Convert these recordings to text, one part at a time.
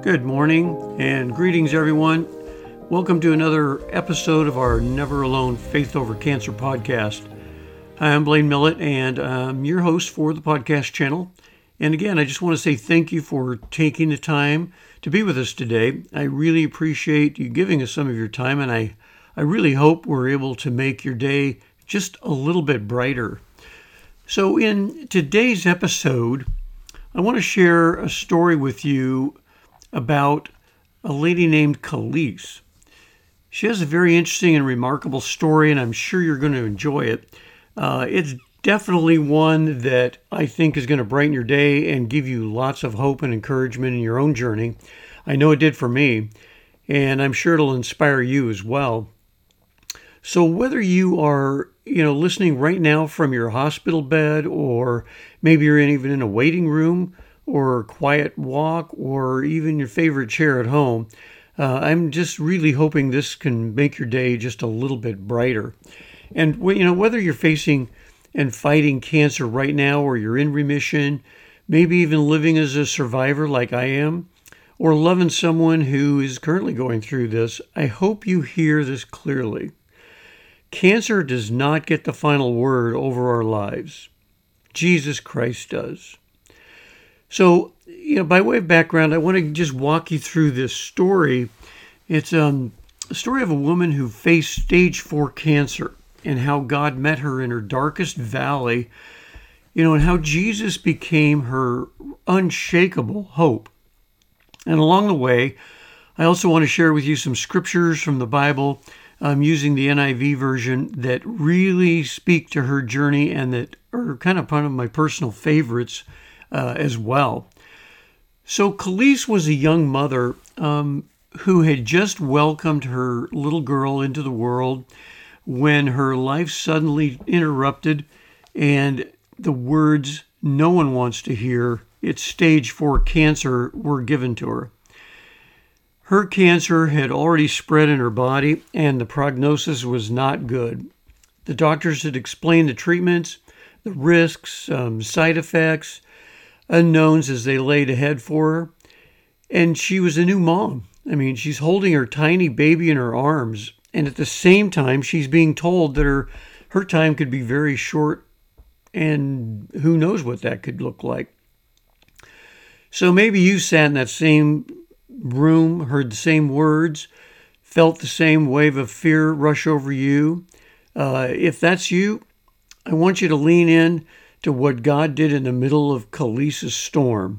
Good morning and greetings, everyone. Welcome to another episode of our Never Alone Faith Over Cancer podcast. Hi, I'm Blaine Millett, and I'm your host for the podcast channel. And again, I just want to say thank you for taking the time to be with us today. I really appreciate you giving us some of your time, and I really hope we're able to make your day just a little bit brighter. So in today's episode, I want to share a story with you about a lady named Khalees. She has a very interesting and remarkable story, and I'm sure you're going to enjoy it. It's definitely one that I think is going to brighten your day and give you lots of hope and encouragement in your own journey. I know it did for me, and I'm sure it'll inspire you as well. So whether you are, listening right now from your hospital bed, or maybe you're even in a waiting room, or a quiet walk, or even your favorite chair at home, I'm just really hoping this can make your day just a little bit brighter. And whether you're facing and fighting cancer right now, or you're in remission, maybe even living as a survivor like I am, or loving someone who is currently going through this, I hope you hear this clearly. Cancer does not get the final word over our lives. Jesus Christ does. So, by way of background, I want to just walk you through this story. It's a story of a woman who faced stage 4 cancer and how God met her in her darkest valley, and how Jesus became her unshakable hope. And along the way, I also want to share with you some scriptures from the Bible. I'm using the NIV version that really speak to her journey and that are kind of one of my personal favorites as well. So Khalees was a young mother who had just welcomed her little girl into the world when her life suddenly interrupted and the words no one wants to hear, it's stage 4 cancer, were given to her. Her cancer had already spread in her body and the prognosis was not good. The doctors had explained the treatments, the risks, side effects, unknowns as they laid ahead for her. And she was a new mom. She's holding her tiny baby in her arms. And at the same time, she's being told that her time could be very short. And who knows what that could look like. So maybe you sat in that same room, heard the same words, felt the same wave of fear rush over you. If that's you, I want you to lean in to what God did in the middle of Khalees' storm.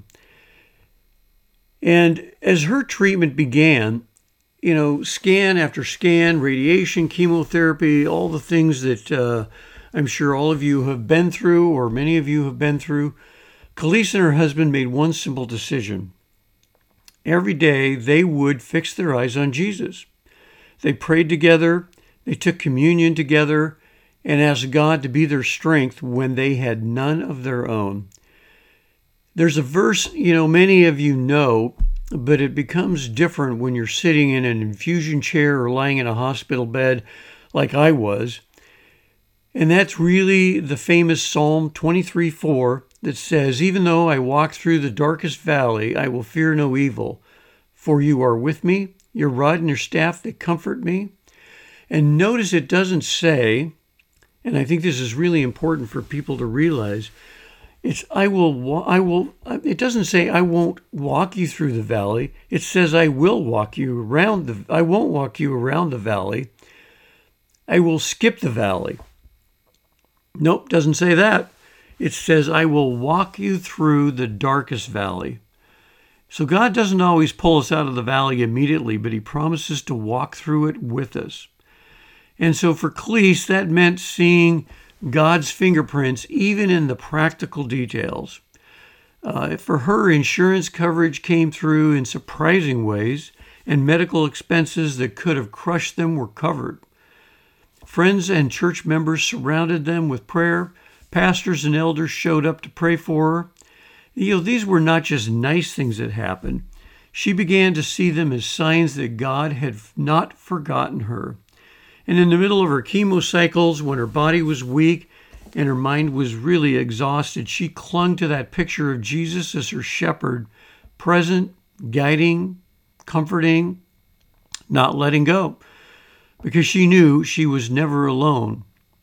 And as her treatment began, scan after scan, radiation, chemotherapy, all the things that I'm sure all of you have been through, or many of you have been through, Khalees and her husband made one simple decision. Every day they would fix their eyes on Jesus. They prayed together, they took communion together, and asked God to be their strength when they had none of their own. There's a verse, many of you know, but it becomes different when you're sitting in an infusion chair or lying in a hospital bed like I was. And that's really the famous Psalm 23:4 that says, "Even though I walk through the darkest valley, I will fear no evil, for you are with me, your rod and your staff, they comfort me." And notice it doesn't say, and I think this is really important for people to realize, it doesn't say I won't walk you through the valley. It says I will walk you around I won't walk you around the valley. I will skip the valley. Nope, doesn't say that. It says I will walk you through the darkest valley. So God doesn't always pull us out of the valley immediately, but he promises to walk through it with us. And so for Khalees, that meant seeing God's fingerprints even in the practical details. For her, insurance coverage came through in surprising ways, and medical expenses that could have crushed them were covered. Friends and church members surrounded them with prayer. Pastors and elders showed up to pray for her. These were not just nice things that happened. She began to see them as signs that God had not forgotten her. And in the middle of her chemo cycles, when her body was weak and her mind was really exhausted, she clung to that picture of Jesus as her shepherd, present guiding, comforting, not letting go, because she knew she was never alone.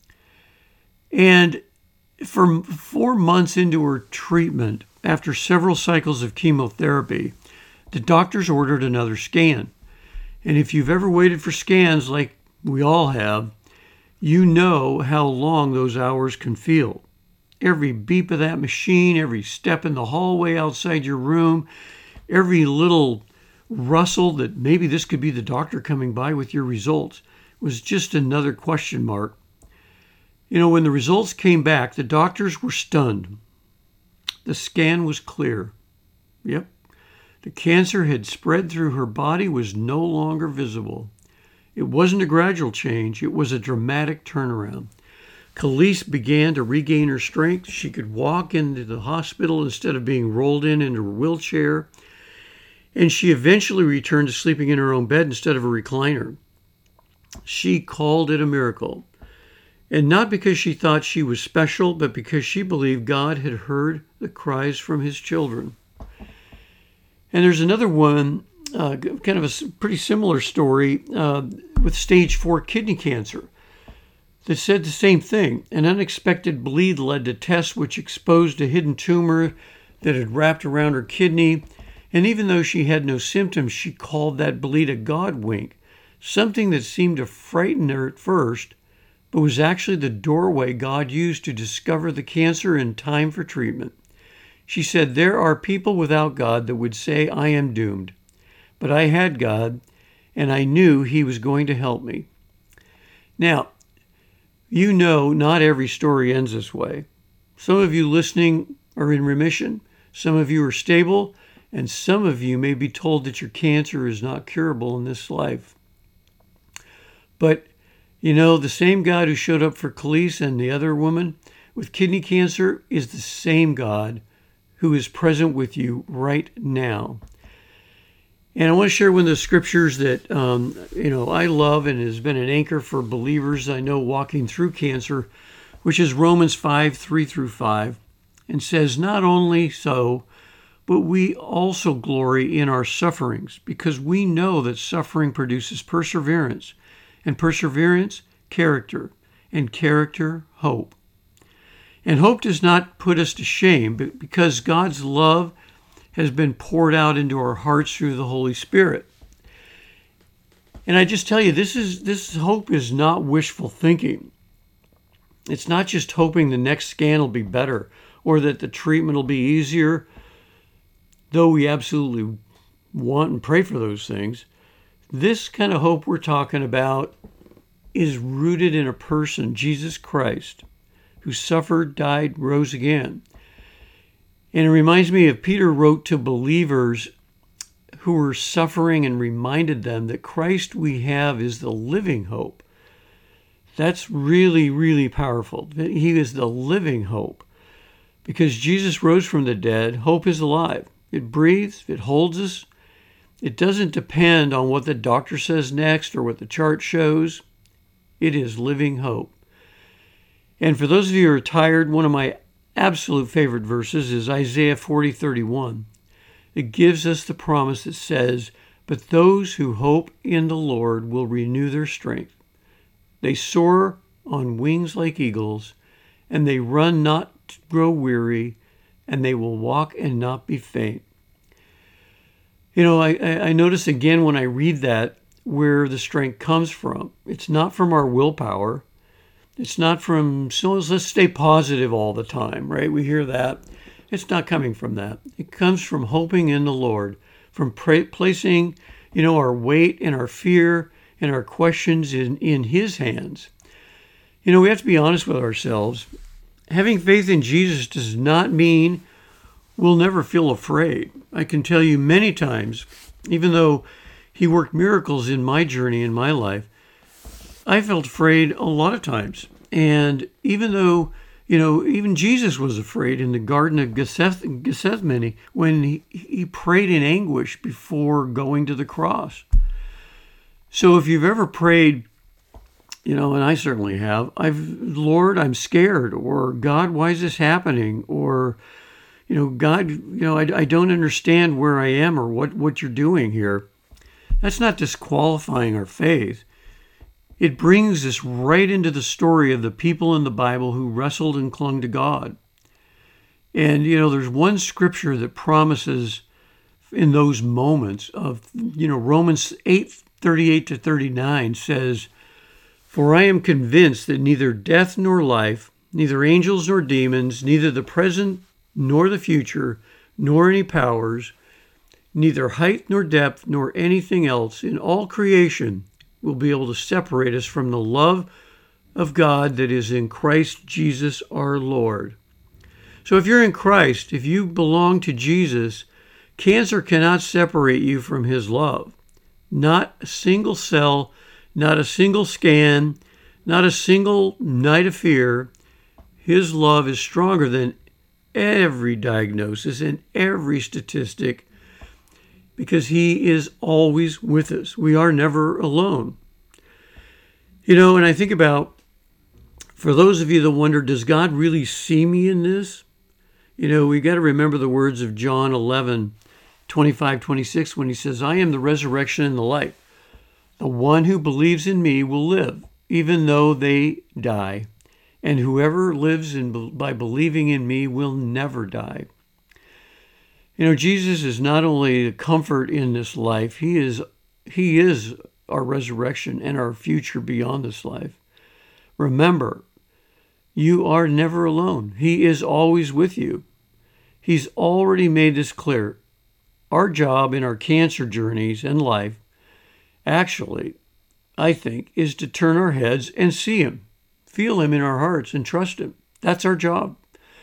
And for 4 months into her treatment, after several cycles of chemotherapy, the doctors ordered another scan. And if you've ever waited for scans like we all have, you know how long those hours can feel. Every beep of that machine, every step in the hallway outside your room, every little rustle that maybe this could be the doctor coming by with your results was just another question mark. When the results came back, the doctors were stunned. The scan was clear. Yep. The cancer had spread through her body, was no longer visible. It wasn't a gradual change. It was a dramatic turnaround. Khalees began to regain her strength. She could walk into the hospital instead of being rolled into her wheelchair. And she eventually returned to sleeping in her own bed instead of a recliner. She called it a miracle. And not because she thought she was special, but because she believed God had heard the cries from his children. And there's another woman, kind of a pretty similar story, with stage 4 kidney cancer that said the same thing. An unexpected bleed led to tests which exposed a hidden tumor that had wrapped around her kidney. And even though she had no symptoms, she called that bleed a God wink, something that seemed to frighten her at first, but was actually the doorway God used to discover the cancer in time for treatment. She said, "There are people without God that would say I am doomed, but I had God, and I knew he was going to help me." Now, not every story ends this way. Some of you listening are in remission, some of you are stable, and some of you may be told that your cancer is not curable in this life. But, the same God who showed up for Khalees and the other woman with kidney cancer is the same God who is present with you right now. And I want to share one of the scriptures that, I love and has been an anchor for believers I know walking through cancer, which is Romans 5:3-5, and says, "Not only so, but we also glory in our sufferings, because we know that suffering produces perseverance, and perseverance, character, and character, hope. And hope does not put us to shame, but because God's love has been poured out into our hearts through the Holy Spirit." And I just tell you, this hope is not wishful thinking. It's not just hoping the next scan will be better or that the treatment will be easier, though we absolutely want and pray for those things. This kind of hope we're talking about is rooted in a person, Jesus Christ, who suffered, died, rose again. And it reminds me of Peter wrote to believers who were suffering and reminded them that Christ we have is the living hope. That's really, really powerful. He is the living hope. Because Jesus rose from the dead, hope is alive. It breathes, it holds us. It doesn't depend on what the doctor says next or what the chart shows. It is living hope. And for those of you who are tired, one of my absolute favorite verses is Isaiah 40:31. It gives us the promise that says, "But those who hope in the Lord will renew their strength. They soar on wings like eagles, and they run not to grow weary, and they will walk and not be faint." I notice again when I read that where the strength comes from. It's not from our willpower. It's not from, so let's stay positive all the time, right? We hear that. It's not coming from that. It comes from hoping in the Lord, from placing, our weight and our fear and our questions in His hands. We have to be honest with ourselves. Having faith in Jesus does not mean we'll never feel afraid. I can tell you many times, even though He worked miracles in my journey in my life, I felt afraid a lot of times. And even though, even Jesus was afraid in the Garden of Gethsemane when he prayed in anguish before going to the cross. So if you've ever prayed, and I certainly have, Lord, I'm scared, or God, why is this happening? Or, God, I don't understand where I am or what you're doing here. That's not disqualifying our faith. It brings us right into the story of the people in the Bible who wrestled and clung to God. And, there's one scripture that promises in those moments of, Romans 8:38-39 says, "For I am convinced that neither death nor life, neither angels nor demons, neither the present nor the future, nor any powers, neither height nor depth, nor anything else in all creation will be able to separate us from the love of God that is in Christ Jesus our Lord." So if you're in Christ, if you belong to Jesus, cancer cannot separate you from his love. Not a single cell, not a single scan, not a single night of fear. His love is stronger than every diagnosis and every statistic because he is always with us. We are never alone. And I think about, for those of you that wonder, does God really see me in this? We got to remember the words of John 11:25-26 when he says, "I am the resurrection and the life. The one who believes in me will live, even though they die. And whoever lives by believing in me will never die." Jesus is not only a comfort in this life, he is our resurrection and our future beyond this life. Remember, you are never alone. He is always with you. He's already made this clear. Our job in our cancer journeys and life, actually, I think, is to turn our heads and see him, feel him in our hearts and trust him. That's our job.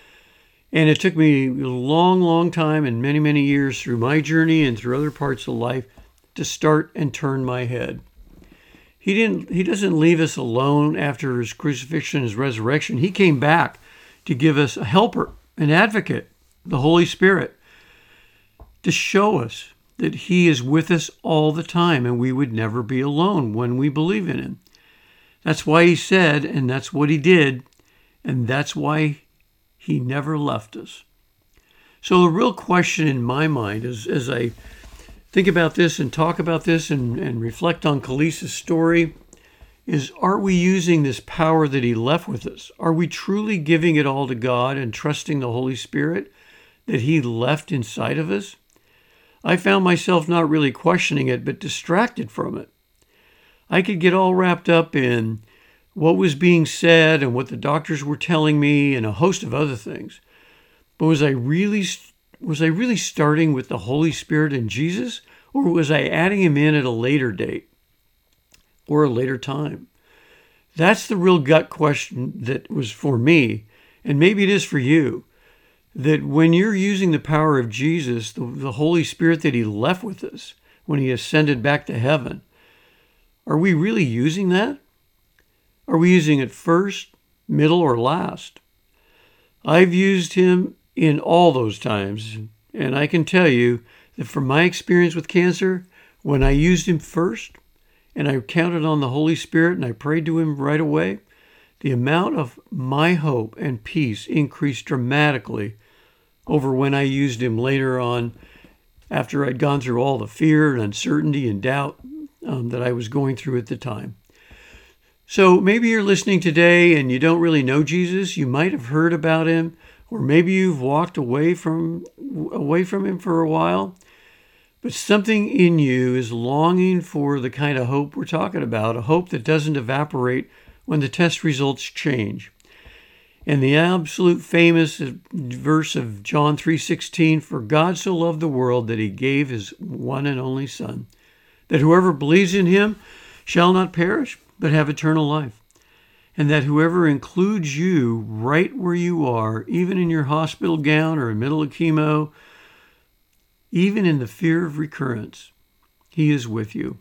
And it took me a long, long time and many, many years through my journey and through other parts of life to start and turn my head. He doesn't leave us alone after his crucifixion and his resurrection. He came back to give us a helper, an advocate, the Holy Spirit, to show us that he is with us all the time and we would never be alone when we believe in him. That's why he said, and that's what he did, and that's why he never left us. So the real question in my mind is, as I think about this and talk about this and reflect on Kalisa's story, is are we using this power that he left with us? Are we truly giving it all to God and trusting the Holy Spirit that he left inside of us? I found myself not really questioning it, but distracted from it. I could get all wrapped up in what was being said and what the doctors were telling me and a host of other things. But was I really starting with the Holy Spirit and Jesus, or was I adding him in at a later date or a later time? That's the real gut question that was for me, and maybe it is for you, that when you're using the power of Jesus, the Holy Spirit that he left with us when he ascended back to heaven, are we really using that? Are we using it first, middle, or last? I've used him in all those times, and I can tell you that from my experience with cancer, when I used him first, and I counted on the Holy Spirit and I prayed to him right away, the amount of my hope and peace increased dramatically over when I used him later on after I'd gone through all the fear and uncertainty and doubt that I was going through at the time. So maybe you're listening today and you don't really know Jesus. You might have heard about him, or maybe you've walked away from him for a while. But something in you is longing for the kind of hope we're talking about, a hope that doesn't evaporate when the test results change. And the absolute famous verse of John 3:16, "For God so loved the world that he gave his one and only Son, that whoever believes in him shall not perish, but have eternal life. And that whoever includes you right where you are, even in your hospital gown or in the middle of chemo, even in the fear of recurrence, he is with you."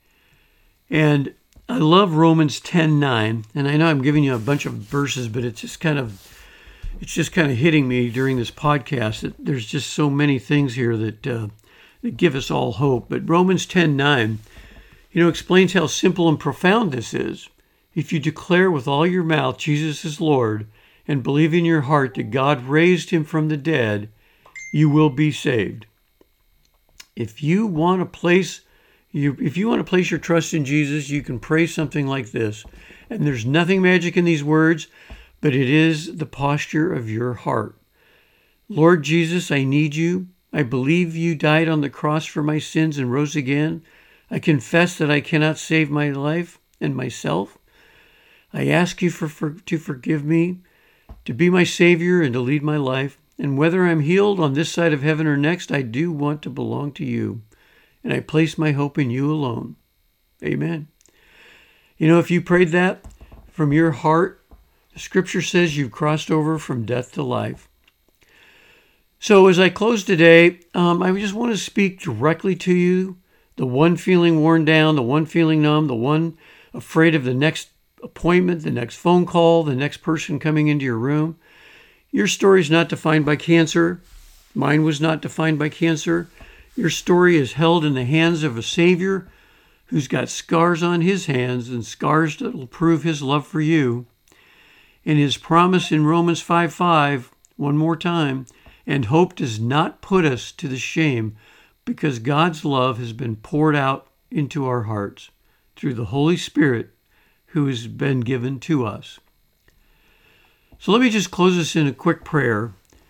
And I love Romans 10:9, and I know I'm giving you a bunch of verses, but it's just kind of hitting me during this podcast that there's just so many things here that give us all hope. But Romans 10:9, explains how simple and profound this is. If you declare with all your mouth Jesus is Lord and believe in your heart that God raised him from the dead, you will be saved. If you want to place your trust in Jesus, you can pray something like this. And there's nothing magic in these words, but it is the posture of your heart. Lord Jesus, I need you. I believe you died on the cross for my sins and rose again. I confess that I cannot save my life and myself. I ask you to forgive me, to be my Savior and to lead my life. And whether I'm healed on this side of heaven or next, I do want to belong to you. And I place my hope in you alone. Amen. If you prayed that from your heart, the scripture says you've crossed over from death to life. So as I close today, I just want to speak directly to you, the one feeling worn down, the one feeling numb, the one afraid of the next appointment, the next phone call, the next person coming into your room. Your story is not defined by cancer. Mine was not defined by cancer. Your story is held in the hands of a Savior who's got scars on his hands and scars that will prove his love for you. And his promise in Romans 5:5, one more time, and hope does not put us to the shame because God's love has been poured out into our hearts through the Holy Spirit who has been given to us. So let me just close this in a quick prayer.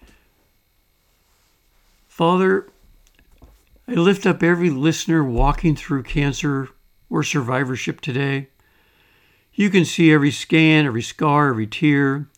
Father, I lift up every listener walking through cancer or survivorship today. You can see every scan, every scar, every tear.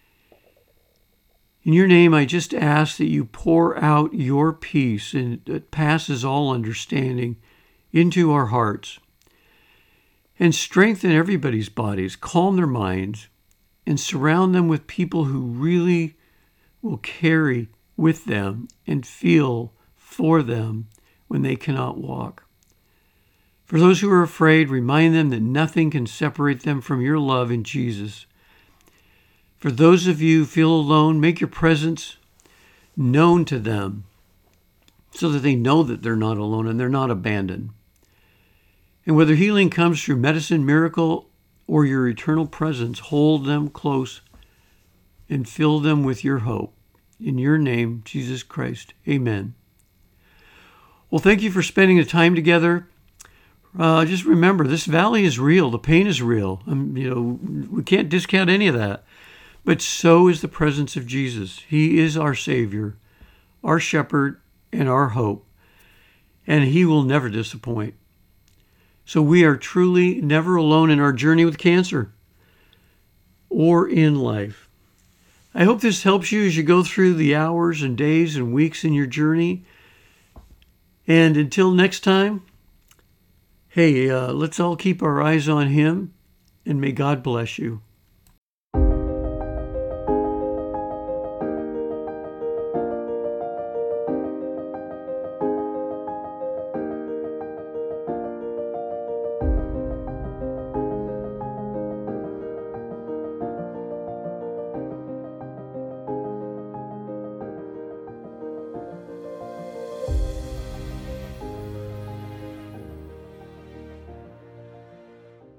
In your name, I just ask that you pour out your peace that passes all understanding into our hearts and strengthen everybody's bodies, calm their minds, and surround them with people who really will carry with them and feel for them when they cannot walk. For those who are afraid, remind them that nothing can separate them from your love in Jesus. For those of you who feel alone, make your presence known to them so that they know that they're not alone and they're not abandoned. And whether healing comes through medicine, miracle, or your eternal presence, hold them close and fill them with your hope. In your name, Jesus Christ, amen. Well, thank you for spending the time together. Just remember, this valley is real. The pain is real. We can't discount any of that. But so is the presence of Jesus. He is our Savior, our shepherd, and our hope. And he will never disappoint. So we are truly never alone in our journey with cancer or in life. I hope this helps you as you go through the hours and days and weeks in your journey. And until next time, hey, let's all keep our eyes on him, and may God bless you.